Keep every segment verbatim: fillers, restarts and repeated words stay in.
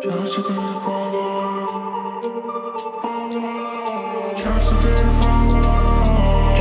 Чарси переполох, чарси переполох,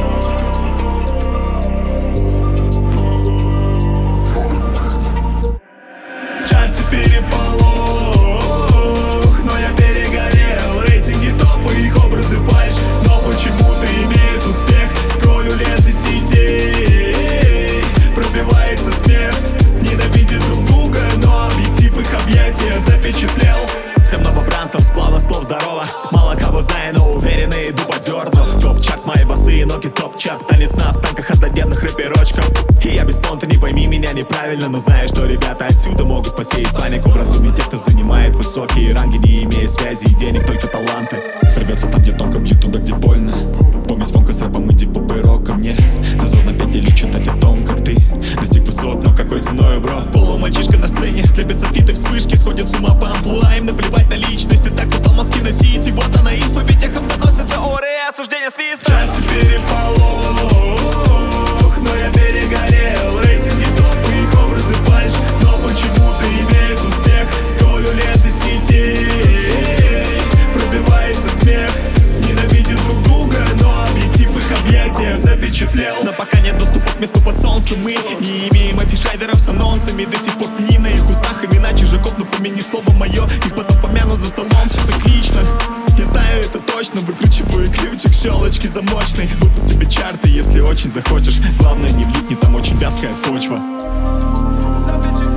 чарси переполох, но я перегорел. Рейтинги топы, их образы фальш, но почему-то имеют успех. Скроллю ленты сетей, пробивается смех. Ненавидят друг друга, но объектив их объятия запечатлел. Всем новобранцам сплава слов здорово. Мало кого знаю, но уверенно иду по дерну. Топ-чарт, мои босые ноги, топ-чарт. Танец на останках от одетных рэперочков. И я без понта, не пойми меня неправильно, но знаю, что ребята отсюда могут посеять панику в разуме тех, кто занимает высокие ранги, не имея связи и денег, только таланты. Рвется там, где тонко, бьют туда, где больно. Помесь звонко с рэпом, иди попой роком. Мне зазорно петь или читать о том, как ты достиг высот, но какой ценой, бро? Полумальчишка на сцене, слепятся фиты, вспышки, сходят с ума по амплуа. Им наплевать на личность, ты так устал мозги носить. И вот она исповедь, эхом доносится оре, осуждение свиста. Чарси переполох, но я перегорел. Рейтинги топы, их образы фальш, но почему-то имеют успех. Скроллю ленты сетей, пробивается смех. Ненавидят друг друга, но объектив их объятия запечатлел. Но пока нет доступа к месту под солнцем, мы не имеем афишайдеров с анонсами. До сих пор в тени на их устах имена чужаков, но помяни слово мое, их потом помянут за столом, все циклично. Я знаю это точно, выкручиваю ключик, щелочки замочной. Будут тебе чарты, если очень захочешь. Главное не влипни, там очень вязкая почва. Запечатлел.